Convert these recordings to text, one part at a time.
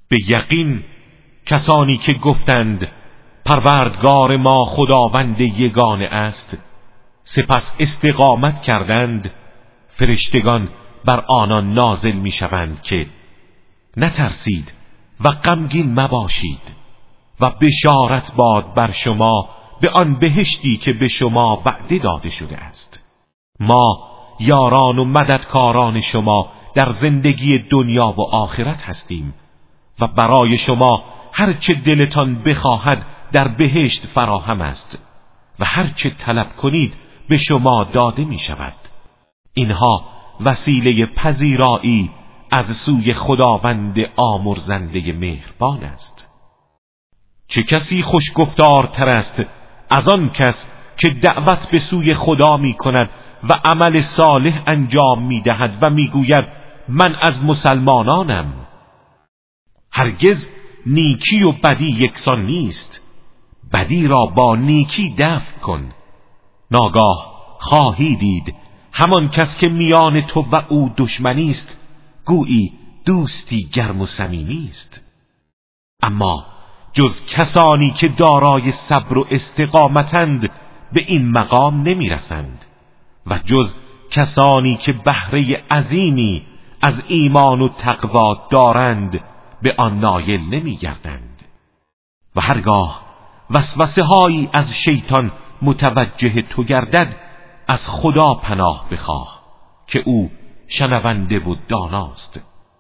به یقین کسانی که گفتند پروردگار ما خداوند یگانه است، سپس استقامت کردند، فرشتگان بر آنان نازل می شوند که نترسید و غمگین مباشید و بشارت باد بر شما به آن بهشتی که به شما وعده داده شده است. ما یاران و مددکاران شما در زندگی دنیا و آخرت هستیم و برای شما هر چه دلتان بخواهد در بهشت فراهم است و هر چه طلب کنید به شما داده می شود. اینها وسیله پذیرایی از سوی خداوند آمرزنده مهربان است. چه کسی خوشگفتارتر است از آن کس که دعوت به سوی خدا می کند و عمل صالح انجام می دهد و می گوید من از مسلمانانم. هرگز نیکی و بدی یکسان نیست، بدی را با نیکی دفع کن. ناگاه خواهی دید همان کس که میان تو و او دشمنی است گویی دوستی گرم و صمیمی است. اما جز کسانی که دارای صبر و استقامتند به این مقام نمی رسند و جز کسانی که بهره عظیمی از ایمان و تقوا دارند به آن نایل نمی گردند. و هرگاه وسوسه هایی از شیطان متوجه تو گردد از خدا پناه بخواه که او شنونده و داناست.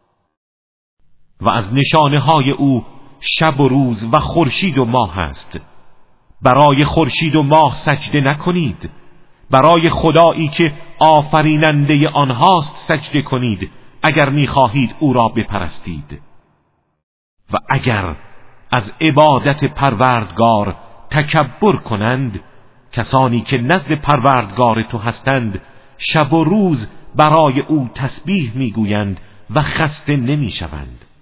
و از نشانه های او شب و روز و خورشید و ماه است. برای خورشید و ماه سجده نکنید، برای خدایی که آفریننده آنهاست سجده کنید اگر می‌خواهید او را بپرستید. و اگر از عبادت پروردگار تکبر کنند، کسانی که نزد پروردگار تو هستند شب و روز برای او تسبیح میگویند و خسته نمیشوند.